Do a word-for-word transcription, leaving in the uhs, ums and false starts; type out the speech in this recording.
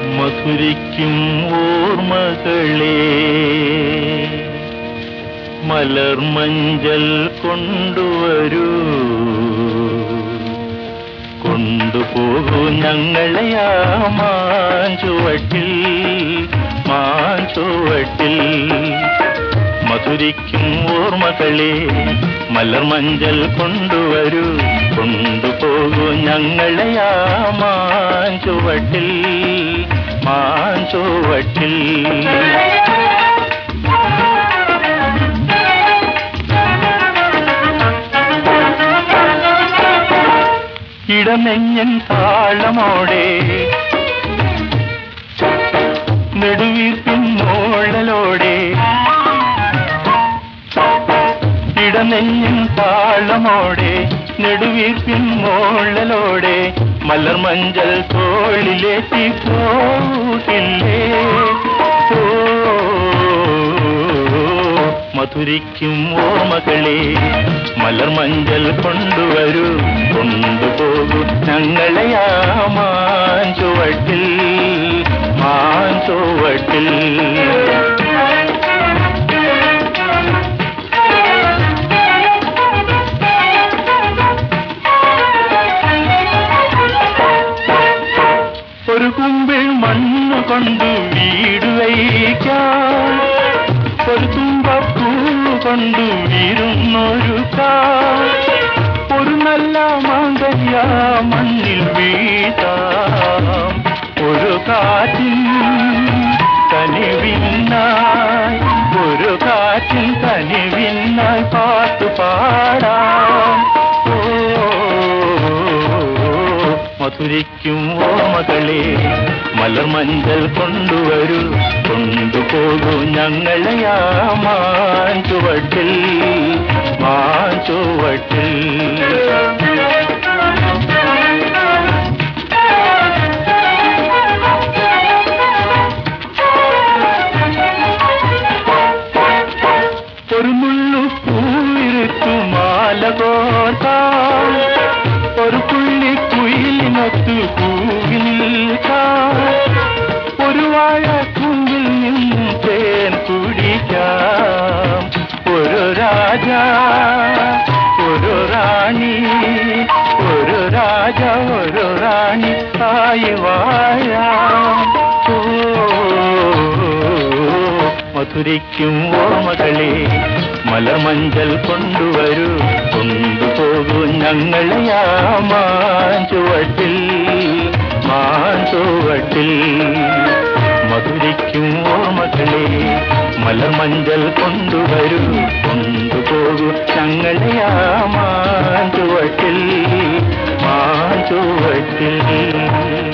മധുരിക്കും ഓർമ്മകളെ മലർമഞ്ചൽ കൊണ്ടുവരൂ, കൊണ്ടുപോകൂ ഞങ്ങളെയാ മാഞ്ചുവട്ടിൽ മാഞ്ചുവട്ടിൽ. മധുരിക്കും ഓർമ്മകളെ മലർമഞ്ചൽ കൊണ്ടുവരൂ, കൊണ്ടുപോകൂ ഞങ്ങളെയാ മാഞ്ചുവട്ടിൽ മാഞ്ചുവട്ടിൽ. ഇടനെഞ്ഞൻ താളമോടെ നെടുവീർപ്പിൻ മോളലോടെ, ഇടനെഞ്ഞൻ താളമോടെ നെടുവീർപ്പിൻ മോളലോടെ മലർമഞ്ചൽ തോളിലേറ്റി പോകില്ലേ. ഓ മധുരിക്കും ഓർമ്മകളെ മലർമഞ്ചൽ കൊണ്ടുവരൂ, കൊണ്ടുപോകൂ ഞങ്ങളെയാ മാഞ്ചുവട്ടിൽ മാഞ്ചുവട്ടിൽ. ഒരു കുമ്പിൾ മണ്ണ് കൊണ്ട് വീട് വയ്ക്കാൻ, ഒരു തുമ്പപ്പൂ കൊണ്ട് ഇരുന്നൊരുക്കാൻ, ഒരു നല്ല മാങ്കല്യ മണ്ണിൽ വീഴ്ത്താം. ഒരു കാറ്റിൻ കനിവിനായി, ഒരു കാറ്റിൻ കനിവിനായി പാട്ടു പാടാം. മധുരിക്കും ഓർമ്മകളെ മലർമഞ്ചൽ കൊണ്ടുവരൂ, കൊണ്ടുപോകൂ ഞങ്ങളെയാ മാഞ്ചുവട്ടിൽ മാഞ്ചുവട്ടിൽ. ഒരു മുള്ളു പൂവിരുത്തു മാല കോർത്താം, ഒരു പുള്ളി കുയിലിനൊത്തു കൂകി നിൽക്കാം, ഒരു വാഴ കുമ്പിൽ നിന്നും തേൻ കുടിക്കാം. ഒരു രാജ ഒരു റാണി, ഒരു രാജ ഒരു റാണി ആയി വാഴാം. ഓ മധുരിക്കും ഓർമ്മകളെ മലർമഞ്ചൽ കൊണ്ടുവരൂ, കൊണ്ടുപോകൂ ഞങ്ങളെയാ മാഞ്ചുവട്ടിൽ മാഞ്ചുവട്ടിൽ. മധുരിക്കും ഓർമ്മകളെ മലർമഞ്ചൽ കൊണ്ടുവരൂ, കൊണ്ടുപോകൂ ഞങ്ങളെയാ മാഞ്ചുവട്ടിൽ മാഞ്ചുവട്ടിൽ.